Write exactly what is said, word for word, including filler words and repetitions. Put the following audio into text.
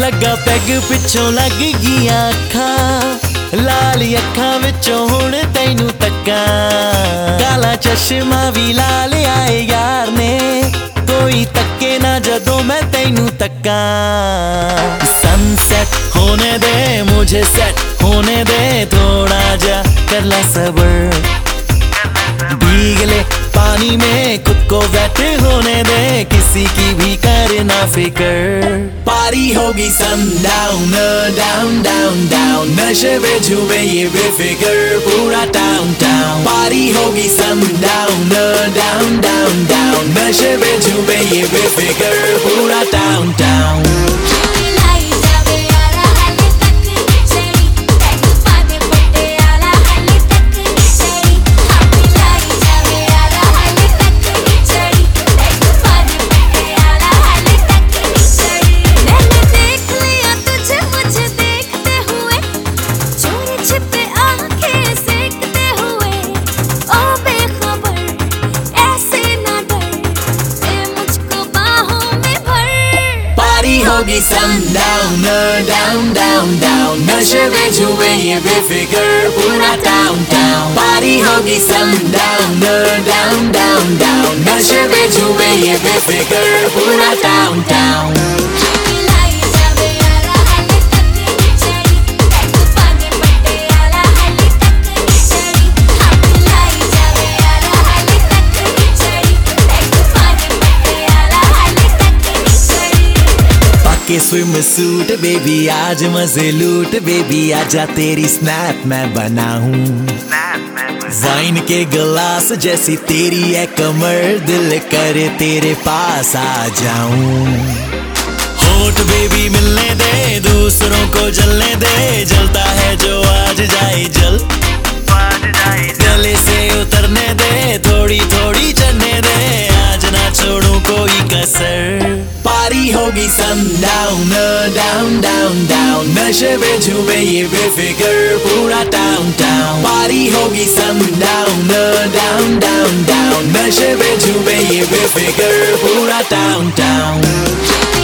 लगा पैग पिछों लग गईयां अखां लाल अखां विचों हुण तैनू तक्कां काला चश्मा भी ला लिया यार ने कोई तक्के ना जदों मैं तैनू तक्कां सनसेट होने दे मुझे सेट होने दे थोड़ा जा कर ला सबर भीग ले पानी में खुद को वेट होने दे किसी की भी करना फिकर पारी होगी सनडाउन डाउन डाउन डाउन नशे में झूमे ये बेफिकर पूरा टाउन टाउन पारी होगी सनडाउन डाउन डाउन डाउन नशे में झूमे ये बेफिकर पूरा टाउन टाउन होगी सनडाउन डाउन डाउन डाउन नशे में झूमे ये बेफिकर पूरा टाउन टाउन पारी होगी सनडाउन डाउन डाउन डाउन नशे में झूमे ये बेफिकर पूरा टाउन टाउन के स्विम सूट बेबी आज मजे लूट बेबी आजा तेरी स्नैप मैं बनाऊं वाइन के गिलास जैसी तेरी है कमर दिल करे तेरे पास आ जाऊं होठ बेबी मिलने दे दूसरों को जलने दे जलता है जो आज जाए जल गले से उतरने दे थोड़ी थोड़ी चढ़ने दे आज ना छोड़ू कोई कसर पारी होगी सनडाउन डाउन डाउन डाउन नशे में झूमे ये बेफिकर पूरा टाउन टाउन पारी होगी सनडाउन डाउन डाउन डाउन नशे में झूमे ये बेफिकर पूरा टाउन टाउन